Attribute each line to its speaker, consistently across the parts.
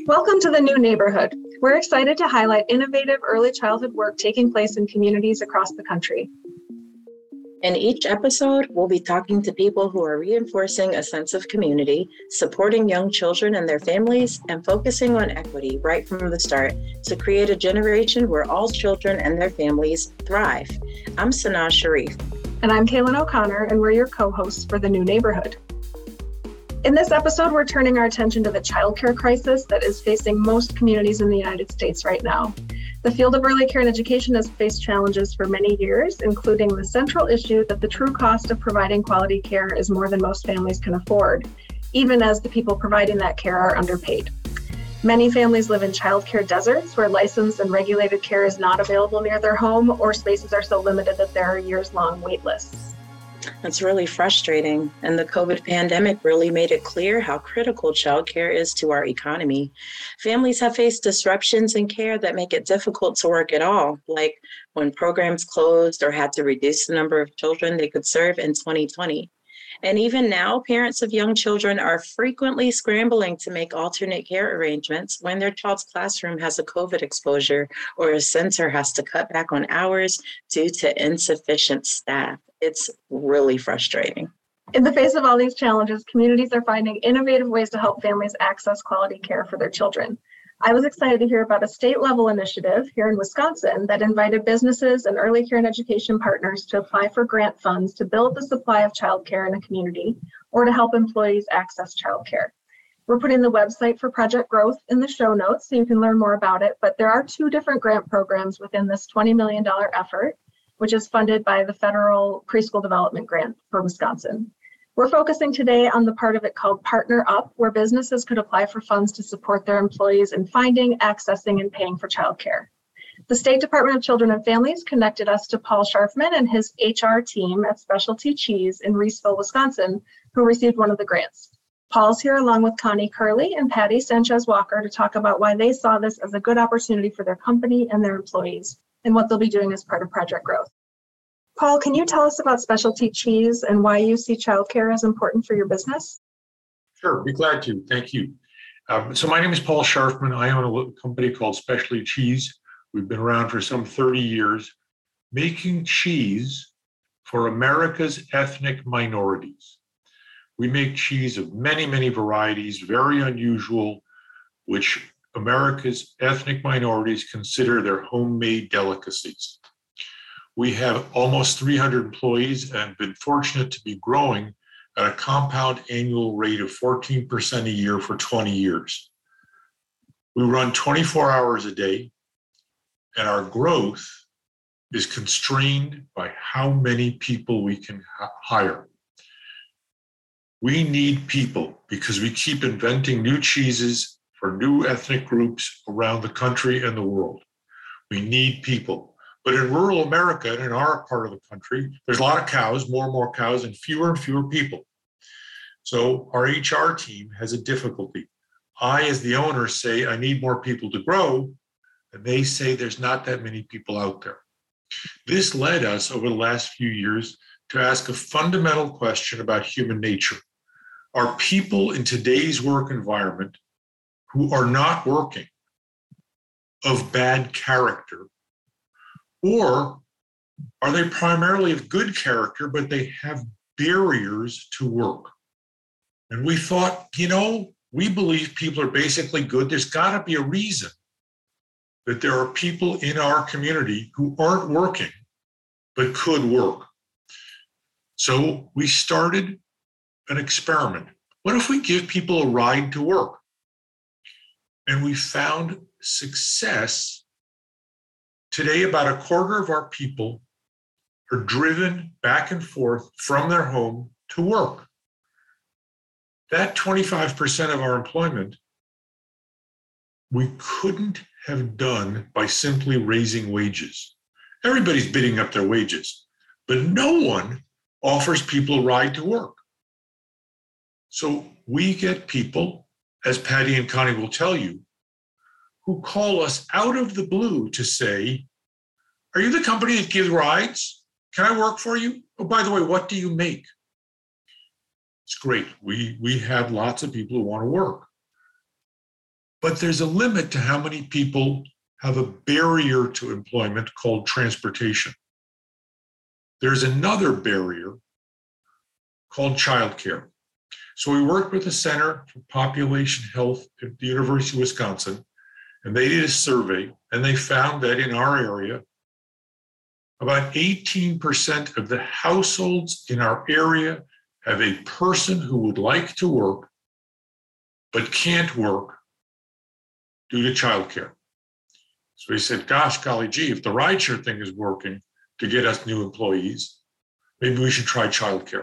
Speaker 1: Welcome to the New Neighborhood. We're excited to highlight innovative early childhood work taking place in communities across the country.
Speaker 2: In each episode, we'll be talking to people who are reinforcing a sense of community, supporting young children and their families, and focusing on equity right from the start to create a generation where all children and their families thrive. I'm Sanaa Sharif.
Speaker 1: And I'm Kaylin O'Connor, and we're your co-hosts for the New Neighborhood. In this episode, we're turning our attention to the childcare crisis that is facing most communities in the United States right now. The field of early care and education has faced challenges for many years, including the central issue that the true cost of providing quality care is more than most families can afford, even as the people providing that care are underpaid. Many families live in childcare deserts where licensed and regulated care is not available near their home, or spaces are so limited that there are years-long wait lists.
Speaker 2: It's really frustrating, and the COVID pandemic really made it clear how critical childcare is to our economy. Families have faced disruptions in care that make it difficult to work at all, like when programs closed or had to reduce the number of children they could serve in 2020. And even now, parents of young children are frequently scrambling to make alternate care arrangements when their child's classroom has a COVID exposure or a center has to cut back on hours due to insufficient staff. It's really frustrating.
Speaker 1: In the face of all these challenges, communities are finding innovative ways to help families access quality care for their children. I was excited to hear about a state-level initiative here in Wisconsin that invited businesses and early care and education partners to apply for grant funds to build the supply of childcare in a community or to help employees access childcare. We're putting the website for Project Growth in the show notes so you can learn more about it, but there are two different grant programs within this $20 million effort, which is funded by the Federal Preschool Development Grant for Wisconsin. We're focusing today on the part of it called Partner Up, where businesses could apply for funds to support their employees in finding, accessing, and paying for childcare. The State Department of Children and Families connected us to Paul Scharfman and his HR team at Specialty Cheese in Reeseville, Wisconsin, who received one of the grants. Paul's here along with Connie Curley and Patty Sanchez-Walker to talk about why they saw this as a good opportunity for their company and their employees, and what they'll be doing as part of Project Growth. Paul, can you tell us about Specialty Cheese and why you see childcare as important for your business?
Speaker 3: Sure, be glad to. Thank you. So my name is Paul Scharfman. I own a company called Specialty Cheese. We've been around for some 30 years, making cheese for America's ethnic minorities. We make cheese of many, many varieties, very unusual, which America's ethnic minorities consider their homemade delicacies. We have almost 300 employees and been fortunate to be growing at a compound annual rate of 14% a year for 20 years. We run 24 hours a day, and our growth is constrained by how many people we can hire. We need people because we keep inventing new cheeses for new ethnic groups around the country and the world. We need people. But in rural America and in our part of the country, there's a lot of cows, more and more cows, and fewer people. So our HR team has a difficulty. I, as the owner, say I need more people to grow, and they say there's not that many people out there. This led us over the last few years to ask a fundamental question about human nature. Are people in today's work environment who are not working of bad character? Or are they primarily of good character, but they have barriers to work? And we thought, we believe people are basically good. There's got to be a reason that there are people in our community who aren't working, but could work. So we started an experiment. What if we give people a ride to work? And we found success. Today, about a quarter of our people are driven back and forth from their home to work. That 25% of our employment, we couldn't have done by simply raising wages. Everybody's bidding up their wages, but no one offers people a ride to work. So we get people, as Patty and Connie will tell you, who call us out of the blue to say, are you the company that gives rides? Can I work for you? Oh, by the way, what do you make? It's great. We have lots of people who want to work. But there's a limit to how many people have a barrier to employment called transportation. There's another barrier called childcare. So we worked with the Center for Population Health at the University of Wisconsin, and they did a survey, and they found that in our area, about 18% of the households in our area have a person who would like to work but can't work due to childcare. So he said, gosh, golly gee, if the rideshare thing is working to get us new employees, maybe we should try childcare.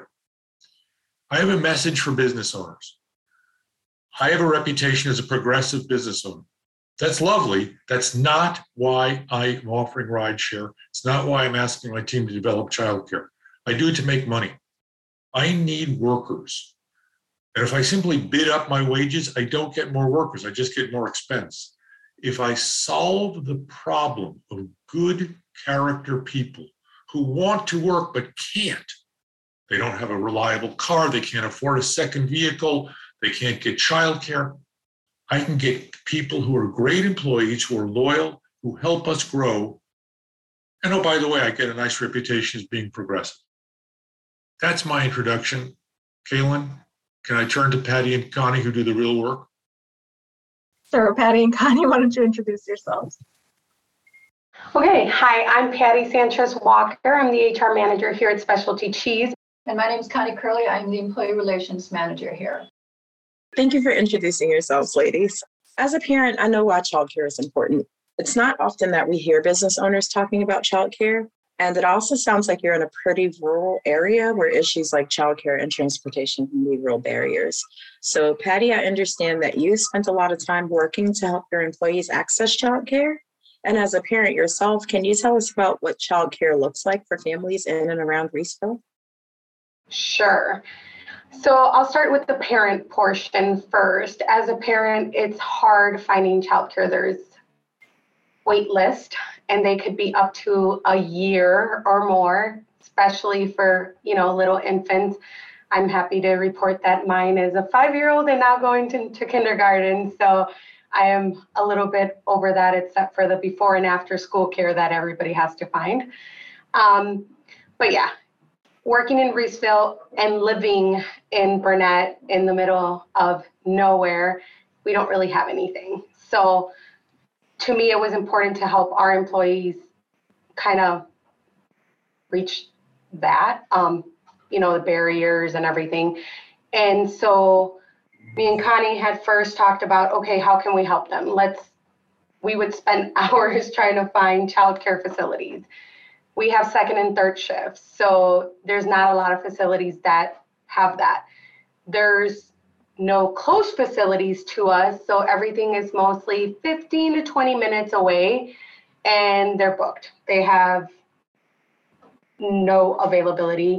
Speaker 3: I have a message for business owners. I have a reputation as a progressive business owner. That's lovely. That's not why I'm offering rideshare. It's not why I'm asking my team to develop childcare. I do it to make money. I need workers. And if I simply bid up my wages, I don't get more workers. I just get more expense. If I solve the problem of good character people who want to work but can't, they don't have a reliable car, they can't afford a second vehicle, they can't get childcare, I can get people who are great employees, who are loyal, who help us grow. And oh, by the way, I get a nice reputation as being progressive. That's my introduction. Kaylin, can I turn to Patty and Connie who do the real work?
Speaker 1: Sure, Patty and Connie, why don't you introduce yourselves?
Speaker 4: Okay, hi, I'm Patty Sanchez Walker. I'm the HR manager here at Specialty Cheese.
Speaker 5: And my name is Connie Curley. I'm the employee relations manager here.
Speaker 2: Thank you for introducing yourselves, ladies. As a parent, I know why childcare is important. It's not often that we hear business owners talking about childcare, and it also sounds like you're in a pretty rural area where issues like childcare and transportation can be real barriers. So, Patty, I understand that you spent a lot of time working to help your employees access childcare. And as a parent yourself, can you tell us about what childcare looks like for families in and around Reeseville?
Speaker 4: Sure. So I'll start with the parent portion first. As a parent, it's hard finding childcare. There's wait list, and they could be up to a year or more, especially for, little infants. I'm happy to report that mine is a 5-year-old and now going to kindergarten. So I am a little bit over that, except for the before and after school care that everybody has to find. But yeah. Working in Reeseville and living in Burnett in the middle of nowhere, we don't really have anything. So to me, it was important to help our employees kind of reach that, the barriers and everything. And so me and Connie had first talked about, okay, how can we help them? We would spend hours trying to find childcare facilities. We have second and third shifts, so there's not a lot of facilities that have that. There's no close facilities to us, so everything is mostly 15 to 20 minutes away, and they're booked. They have no availability.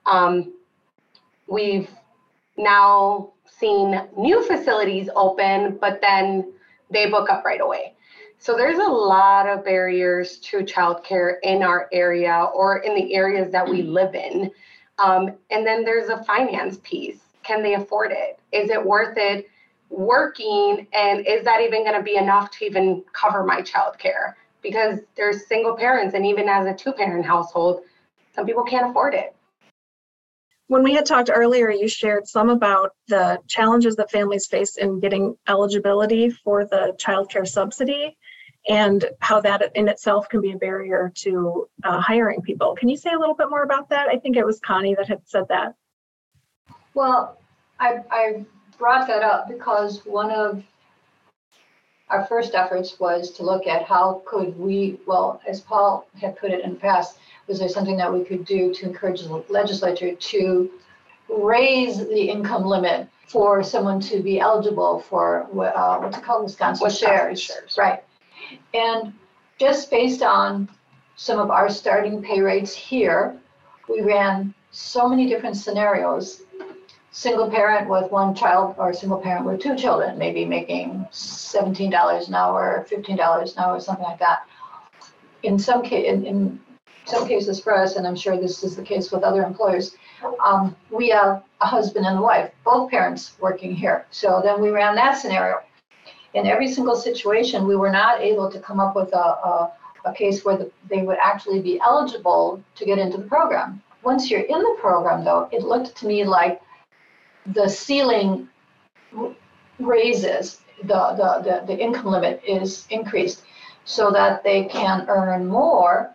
Speaker 4: We've now seen new facilities open, but then they book up right away. So there's a lot of barriers to childcare in our area or in the areas that we live in. And then there's a finance piece. Can they afford it? Is it worth it working? And is that even going to be enough to even cover my childcare? Because there's single parents, and even as a 2-parent household, some people can't afford it.
Speaker 1: When we had talked earlier, you shared some about the challenges that families face in getting eligibility for the child care subsidy and how that in itself can be a barrier to hiring people. Can you say a little bit more about that? I think it was Connie that had said that.
Speaker 5: Well, I brought that up because one of our first efforts was to look at how could we, well, as Paul had put it in the past, was there something that we could do to encourage the legislature to raise the income limit for someone to be eligible for what's it called, Wisconsin shares. Right. And just based on some of our starting pay rates here, we ran so many different scenarios. Single parent with one child or single parent with 2 children, maybe making $17 an hour, $15 an hour, something like that. In some cases for us, and I'm sure this is the case with other employers, we have a husband and a wife, both parents working here. So then we ran that scenario. in every single situation, we were not able to come up with a case where they would actually be eligible to get into the program. Once you're in the program, though, it looked to me like the ceiling raises, the income limit is increased so that they can earn more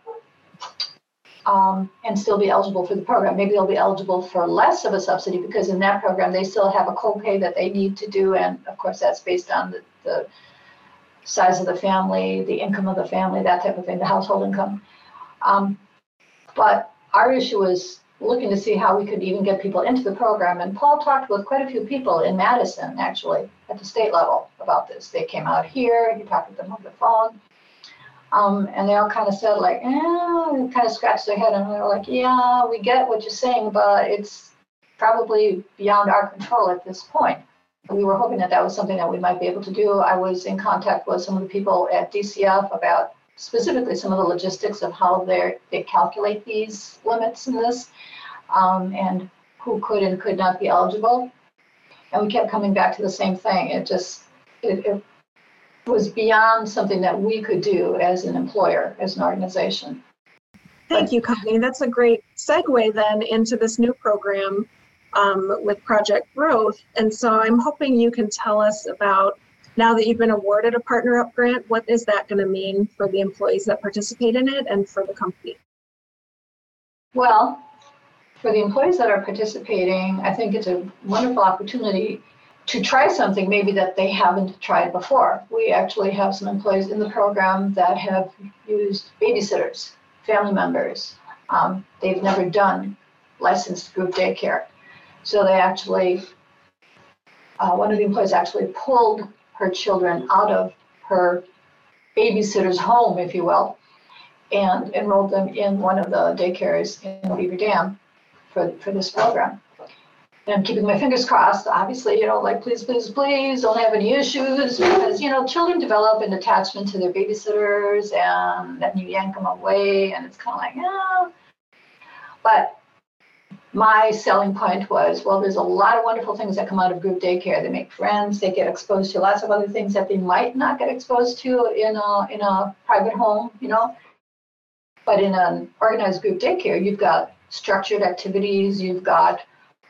Speaker 5: and still be eligible for the program. Maybe they'll be eligible for less of a subsidy because in that program they still have a copay that they need to do, and of course that's based on the size of the family, the income of the family, that type of thing, the household income. But our issue was looking to see how we could even get people into the program. And Paul talked with quite a few people in Madison, actually, at the state level about this. They came out here, he talked with them on the phone. And they all kind of said like, kind of scratched their head and they were like, yeah, we get what you're saying, but it's probably beyond our control at this point. We were hoping that was something that we might be able to do. I was in contact with some of the people at DCF about specifically some of the logistics of how they calculate these limits in this, and who could and could not be eligible. And we kept coming back to the same thing. It was beyond something that we could do as an employer, as an organization.
Speaker 1: Thank you, Connie. That's a great segue then into this new program with Project Growth. And so I'm hoping you can tell us about, now that you've been awarded a Partner Up grant, what is that going to mean for the employees that participate in it and for the company?
Speaker 5: Well, for the employees that are participating, I think it's a wonderful opportunity to try something maybe that they haven't tried before. We actually have some employees in the program that have used babysitters, family members. They've never done licensed group daycare. So they actually, one of the employees actually pulled her children out of her babysitter's home, if you will, and enrolled them in one of the daycares in Beaver Dam for this program. And I'm keeping my fingers crossed, obviously, like please, please, please don't have any issues because, children develop an attachment to their babysitters and then you yank them away and it's kind of like, yeah. But my selling point was, well, there's a lot of wonderful things that come out of group daycare. They make friends, they get exposed to lots of other things that they might not get exposed to in a private home, But in an organized group daycare, you've got structured activities, you've got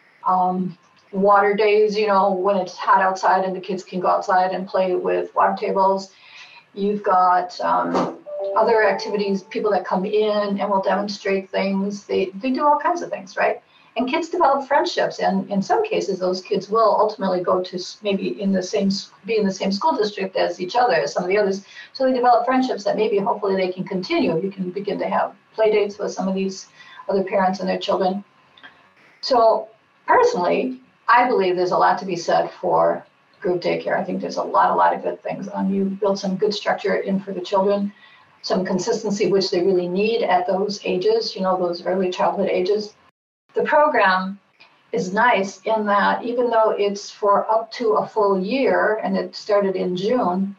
Speaker 5: water days, when it's hot outside and the kids can go outside and play with water tables. You've got other activities, people that come in and will demonstrate things. They do all kinds of things, right? And kids develop friendships, and in some cases, those kids will ultimately go to maybe be in the same school district as each other, as some of the others. So they develop friendships that maybe, hopefully, they can continue. You can begin to have play dates with some of these other parents and their children. So personally, I believe there's a lot to be said for group daycare. I think there's a lot of good things. You build some good structure in for the children, some consistency, which they really need at those ages, those early childhood ages. The program is nice in that even though it's for up to a full year and it started in June,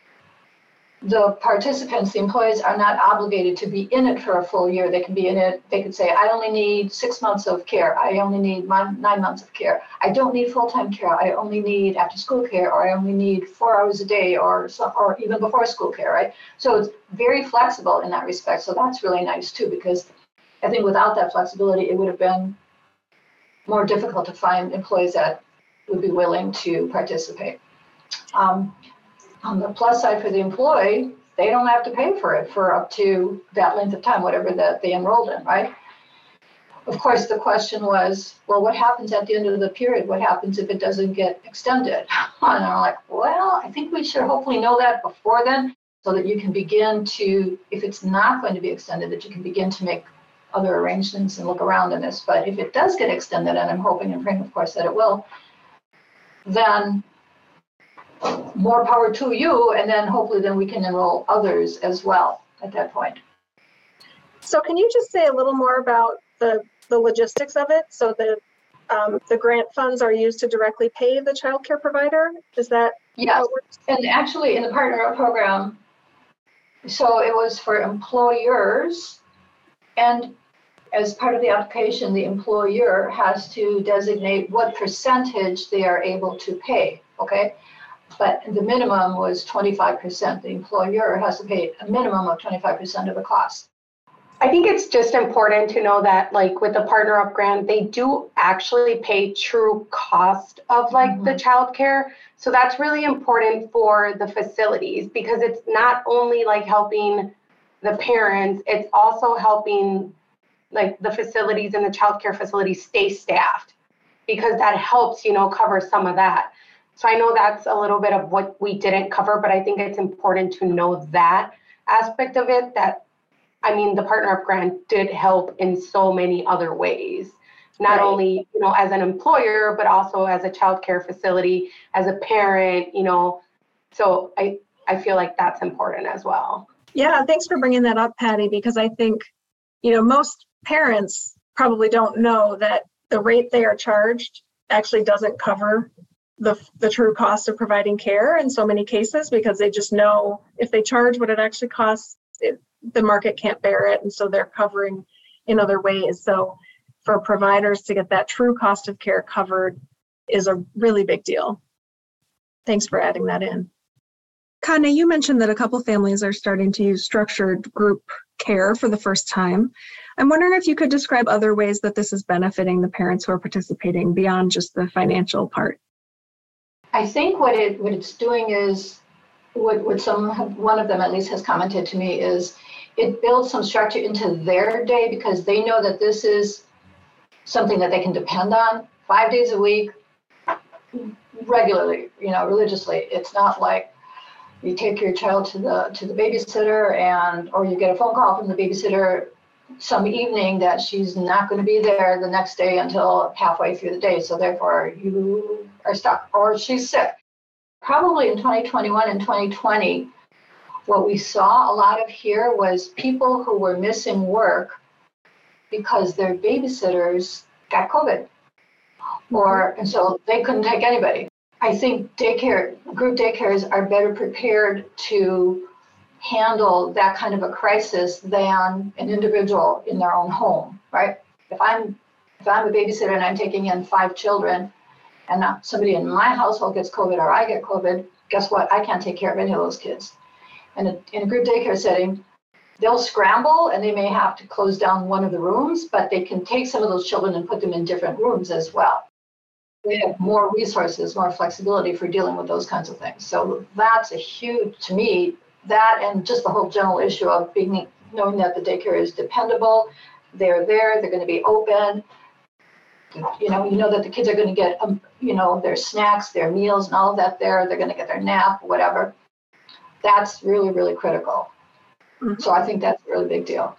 Speaker 5: the participants, the employees, are not obligated to be in it for a full year. They can be in it, they could say, I only need 6 months of care. I only need 9 months of care. I don't need full-time care. I only need after-school care, or I only need 4 hours a day, or even before school care, right? So it's very flexible in that respect. So that's really nice too, because I think without that flexibility, it would have been more difficult to find employees that would be willing to participate. On the plus side for the employee, they don't have to pay for it for up to that length of time, whatever that they enrolled in, right? Of course, the question was, well, what happens at the end of the period? What happens if it doesn't get extended? And I'm like, well, I think we should hopefully know that before then, so that you can begin to, if it's not going to be extended, that you can begin to make other arrangements and look around in this. But if it does get extended, and I'm hoping and praying, of course, that it will, then more power to you, and then hopefully then we can enroll others as well at that point.
Speaker 1: So can you just say a little more about the logistics of it? So the grant funds are used to directly pay the child care provider? Is that how it works?
Speaker 5: And actually in the Partner Up program, so it was for employers, and as part of the application, the employer has to designate what percentage they are able to pay, okay? but the minimum was 25%. The employer has to pay a minimum of 25% of the cost.
Speaker 4: I think it's just important to know that, like with the Partner Up grant, they do actually pay true cost of like the childcare. So that's really important for the facilities, because it's not only like helping the parents, it's also helping like the facilities and the childcare facilities stay staffed, because that helps, cover some of that. So I know that's a little bit of what we didn't cover, but I think it's important to know that aspect of it, that the Partner Up grant did help in so many other ways, not only, as an employer, but also as a childcare facility, as a parent, so I feel like that's important as well.
Speaker 1: Yeah, thanks for bringing that up, Patty, because I think, most parents probably don't know that the rate they are charged actually doesn't cover the true cost of providing care in so many cases, because they just know if they charge what it actually costs, the market can't bear it, and so they're covering in other ways. So for providers to get that true cost of care covered is a really big deal. Thanks for adding that in. Kanya, you mentioned that a couple families are starting to use structured group care for the first time. I'm wondering if you could describe other ways that this is benefiting the parents who are participating beyond just the financial part.
Speaker 5: I think what it's doing is, one of them at least has commented to me, is it builds some structure into their day, because they know that this is something that they can depend on 5 days a week, regularly, religiously. It's not like you take your child to the babysitter or you get a phone call from the babysitter some evening that she's not going to be there the next day until halfway through the day. So therefore you are stuck, or she's sick. Probably in 2021 and 2020, what we saw a lot of here was people who were missing work because their babysitters got COVID, and so they couldn't take anybody. I think group daycares are better prepared to handle that kind of a crisis than an individual in their own home, right? If I'm a babysitter and I'm taking in 5 children, and somebody in my household gets COVID or I get COVID, guess what? I can't take care of any of those kids. And in a group daycare setting, they'll scramble and they may have to close down one of the rooms, but they can take some of those children and put them in different rooms as well. They have more resources, more flexibility for dealing with those kinds of things. So that's a huge, to me, that and just the whole general issue of knowing that the daycare is dependable, they're there, they're going to be open. You know that the kids are going to get, their snacks, their meals and all of that there. They're going to get their nap, whatever. That's really, really critical. Mm-hmm. So I think that's a really big deal.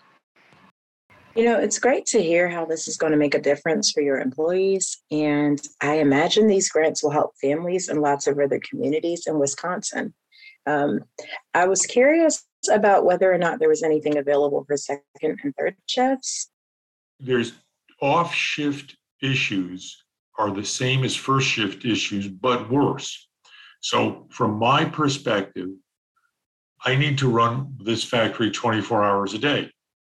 Speaker 2: It's great to hear how this is going to make a difference for your employees. And I imagine these grants will help families in lots of other communities in Wisconsin. I was curious about whether or not there was anything available for second and third shifts.
Speaker 3: There's off-shift issues are the same as first shift issues, but worse. So from my perspective, I need to run this factory 24 hours a day.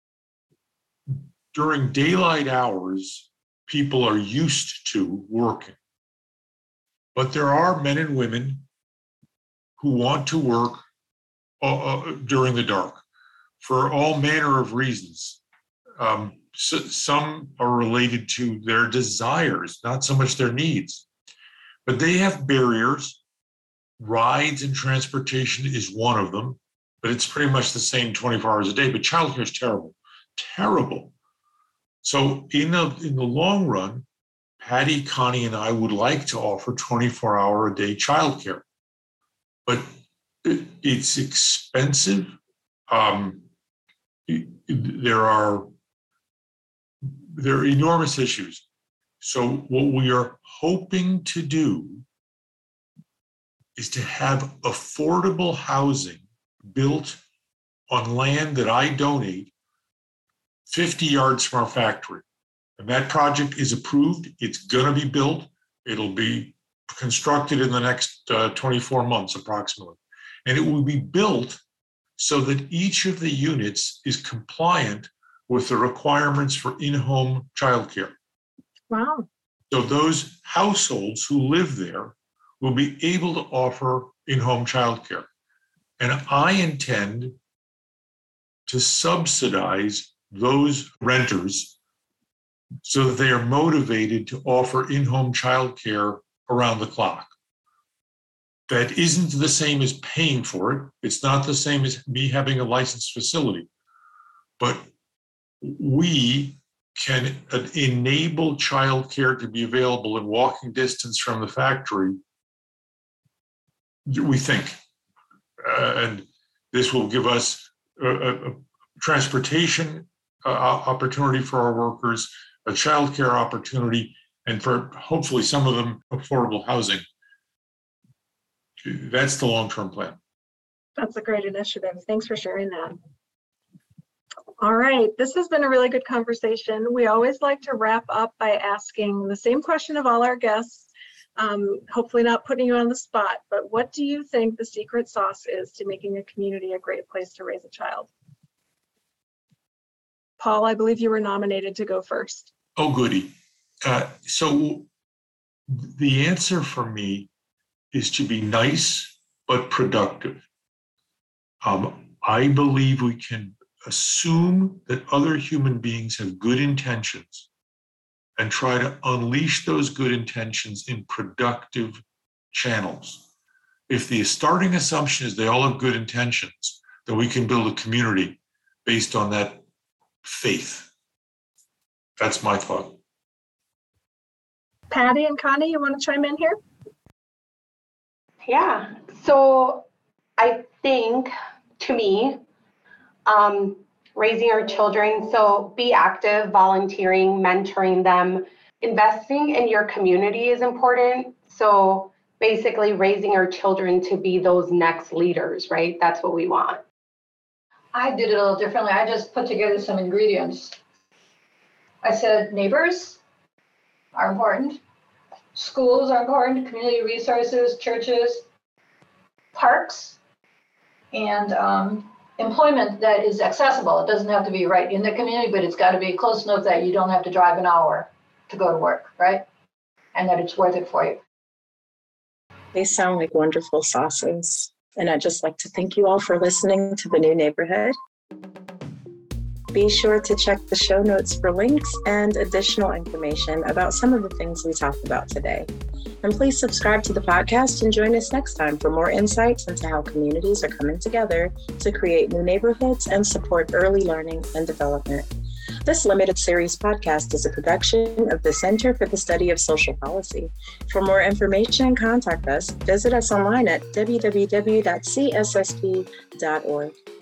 Speaker 3: During daylight hours, people are used to working. But there are men and women who want to work during the dark for all manner of reasons. So some are related to their desires, not so much their needs. But they have barriers. Rides and transportation is one of them, but it's pretty much the same 24 hours a day. But childcare is terrible, terrible. So in the long run, Patty, Connie, and I would like to offer 24-hour-a-day childcare, but it's expensive. There are enormous issues. So what we are hoping to do is to have affordable housing built on land that I donate 50 yards from our factory. And that project is approved. It's going to be built. It'll be constructed in the next 24 months approximately. And it will be built so that each of the units is compliant with the requirements for in-home childcare.
Speaker 1: Wow.
Speaker 3: So those households who live there will be able to offer in-home childcare. And I intend to subsidize those renters so that they are motivated to offer in-home childcare around the clock. That isn't the same as paying for it. It's not the same as me having a licensed facility. But we can enable childcare to be available in walking distance from the factory, we think. And this will give us a transportation opportunity for our workers, a childcare opportunity, and for hopefully some of them affordable housing. That's the long-term plan.
Speaker 1: That's a great initiative. Thanks for sharing that. All right, this has been a really good conversation. We always like to wrap up by asking the same question of all our guests, hopefully not putting you on the spot, but what do you think the secret sauce is to making a community a great place to raise a child? Paul, I believe you were nominated to go first.
Speaker 3: Oh, goody. So the answer for me is to be nice but productive. I believe we can assume that other human beings have good intentions and try to unleash those good intentions in productive channels. If the starting assumption is they all have good intentions, then we can build a community based on that faith. That's my thought.
Speaker 1: Patty and Connie, you want to chime in here?
Speaker 4: Yeah, so I think, to me, raising our children, so be active, volunteering, mentoring them, investing in your community is important. So basically raising our children to be those next leaders, right? That's what we want.
Speaker 5: I did it a little differently. I just put together some ingredients. I said neighbors are important. Schools are important, community resources, churches, parks, and employment that is accessible. It doesn't have to be right in the community, but it's got to be close enough that you don't have to drive an hour to go to work, right? And that it's worth it for you.
Speaker 2: They sound like wonderful sauces. And I'd just like to thank you all for listening to The New Neighborhood. Be sure to check the show notes for links and additional information about some of the things we talked about today. And please subscribe to the podcast and join us next time for more insights into how communities are coming together to create new neighborhoods and support early learning and development. This limited series podcast is a production of the Center for the Study of Social Policy. For more information, contact us. Visit us online at www.cssp.org.